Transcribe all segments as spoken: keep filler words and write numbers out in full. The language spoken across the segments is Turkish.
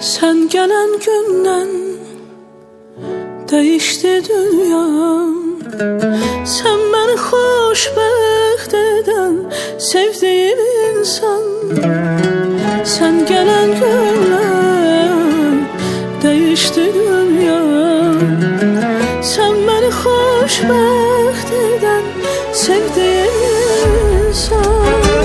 Sen gelen günden değişti dünyam. Sen beni xoşbəxt eden sevdiğim insan. Sen gelen günden değişti dünyam. Sen beni xoşbəxt eden sevdiğim insan.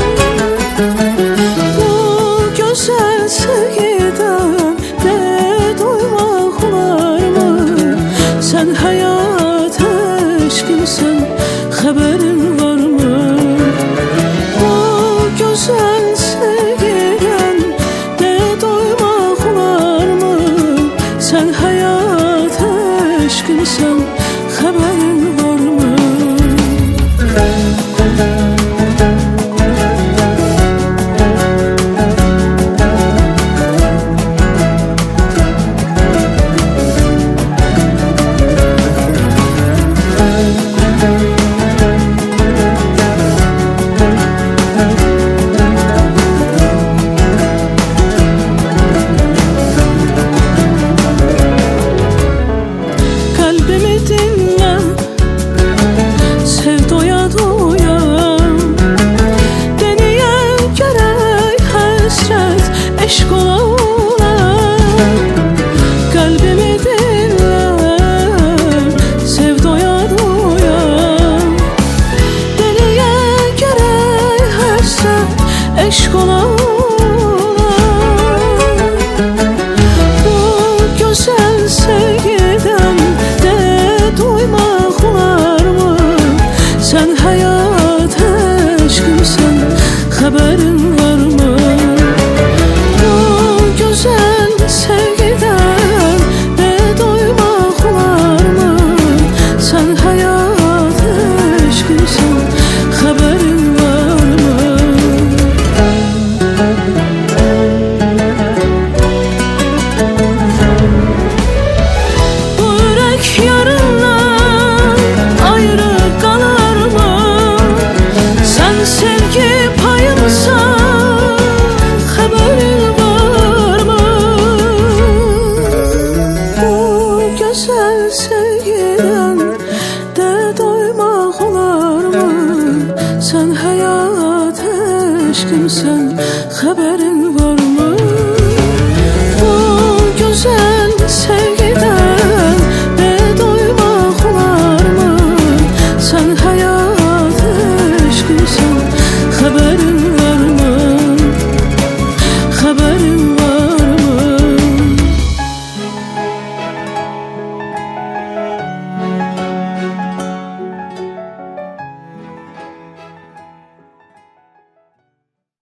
Bu güzel sevgiden de doymak var mı? Sen hayat aşkımsın, haberin var mı? Bu güzel sevgiden de doymak var mı? Sen hayat aşkımsın, haberin var mı? Eşk olan